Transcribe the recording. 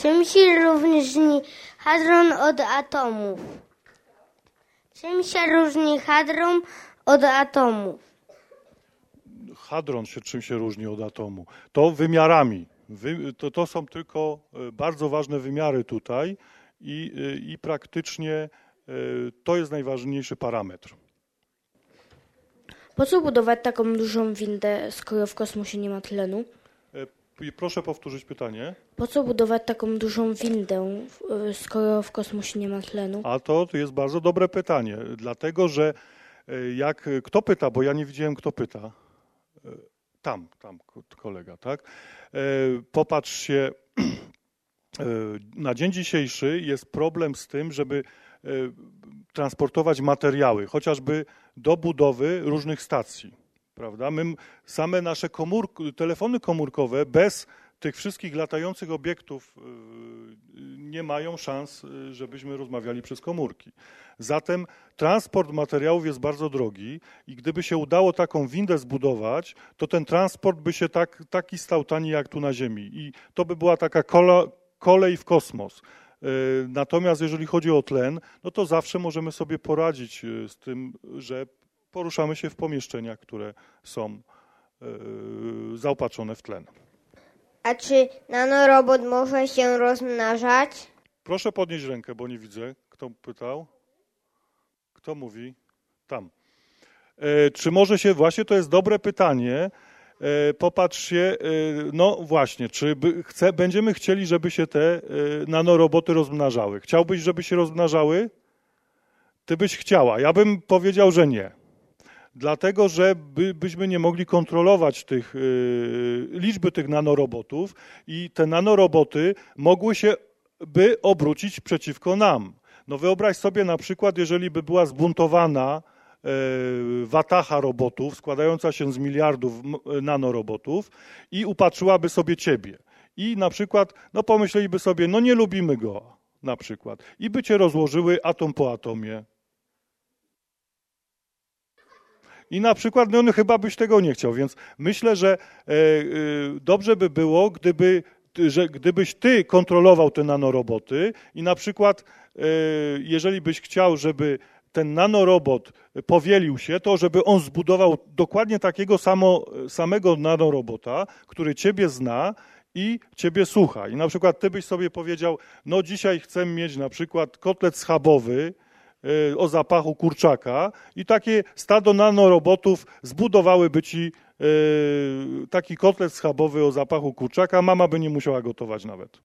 Czym się różni hadron od atomów? Czym się różni hadron od atomów? Hadron czym się różni od atomu? To wymiarami. To są tylko bardzo ważne wymiary tutaj i praktycznie to jest najważniejszy parametr. Po co budować taką dużą windę, skoro w kosmosie nie ma tlenu? Proszę powtórzyć pytanie. Po co budować taką dużą windę, skoro w kosmosie nie ma tlenu? A to jest bardzo dobre pytanie, dlatego że kto pyta, bo ja nie widziałem, kto pyta. Tam kolega, tak? Popatrzcie, na dzień dzisiejszy jest problem z tym, żeby transportować materiały, chociażby do budowy różnych stacji, prawda? Same nasze telefony komórkowe bez tych wszystkich latających obiektów nie mają szans, żebyśmy rozmawiali przez komórki. Zatem transport materiałów jest bardzo drogi i gdyby się udało taką windę zbudować, to ten transport by się taki stał tani jak tu na Ziemi i to by była taka kolej w kosmos. Natomiast jeżeli chodzi o tlen, no to zawsze możemy sobie poradzić z tym, że poruszamy się w pomieszczeniach, które są zaopatrzone w tlen. A czy nanorobot może się rozmnażać? Proszę podnieść rękę, bo nie widzę. Kto pytał? Kto mówi? Tam. Czy może się, właśnie to jest dobre pytanie. Popatrzcie, no właśnie, czy będziemy chcieli, żeby się te nanoroboty rozmnażały? Chciałbyś, żeby się rozmnażały? Ty byś chciała. Ja bym powiedział, że nie. Dlatego, że byśmy nie mogli kontrolować liczby tych nanorobotów i te nanoroboty mogły się obrócić przeciwko nam. No wyobraź sobie na przykład, jeżeli by była zbuntowana watacha robotów składająca się z miliardów nanorobotów i upatrzyłaby sobie ciebie. I na przykład, no pomyśleliby sobie, no nie lubimy go na przykład. I by cię rozłożyły atom po atomie. I na przykład, no chyba byś tego nie chciał, więc myślę, że dobrze by było, gdybyś ty kontrolował te nanoroboty i na przykład, jeżeli byś chciał, żeby ten nanorobot powielił się, to żeby on zbudował dokładnie takiego samego nanorobota, który ciebie zna i ciebie słucha. I na przykład ty byś sobie powiedział, no dzisiaj chcę mieć na przykład kotlet schabowy o zapachu kurczaka i takie stado nanorobotów zbudowałyby ci taki kotlet schabowy o zapachu kurczaka, mama by nie musiała gotować nawet.